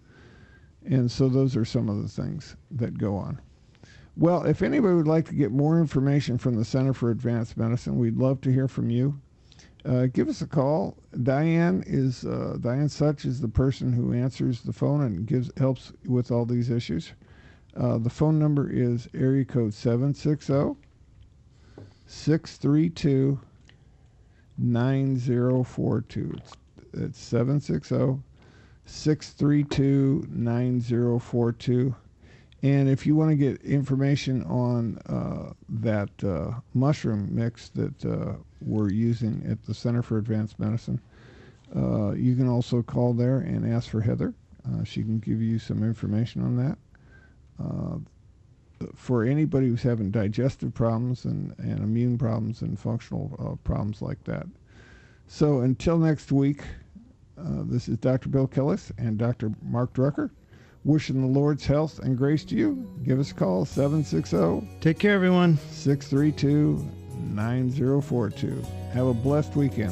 And so those are some of the things that go on. Well, if anybody would like to get more information from the Center for Advanced Medicine, we'd love to hear from you. Uh, give us a call. Diane is uh, Diane Such is the person who answers the phone and gives helps with all these issues. Uh, the phone number is area code seven six zero, six three two, nine zero four two. It's, it's seven six zero, six three two, nine zero four two. And if you want to get information on uh, that uh, mushroom mix that uh, we're using at the Center for Advanced Medicine, uh, you can also call there and ask for Heather. Uh, she can give you some information on that. Uh, for anybody who's having digestive problems and, and immune problems and functional uh, problems like that. So until next week, uh, this is Doctor Bill Killis and Doctor Mark Drucker. Wishing the Lord's health and grace to you. Give us a call, seven six zero. Take care, everyone. six three two, nine zero four two. Have a blessed weekend.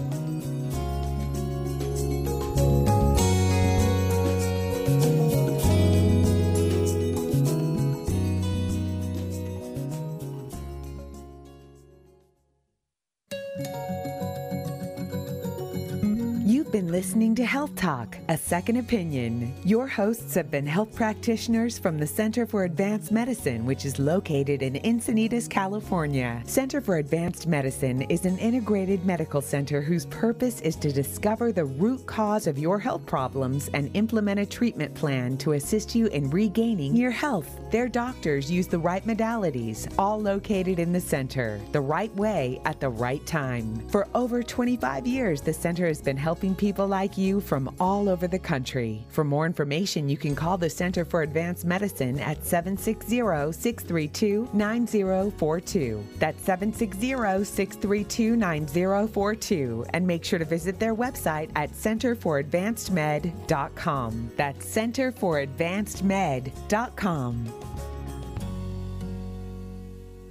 Been listening to Health Talk, a second opinion. Your hosts have been health practitioners from the Center for Advanced Medicine, which is located in Encinitas, California. Center for Advanced Medicine is an integrated medical center whose purpose is to discover the root cause of your health problems and implement a treatment plan to assist you in regaining your health. Their doctors use the right modalities, all located in the center, the right way at the right time. For over twenty-five years, the center has been helping people people like you from all over the country. For more information, you can call the Center for Advanced Medicine at seven six zero, six three two, nine zero four two. That's seven six zero, six three two, nine zero four two. And make sure to visit their website at center for advanced med dot com. That's center for advanced med dot com.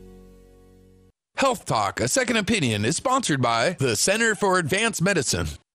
Health Talk, a second opinion, is sponsored by the Center for Advanced Medicine.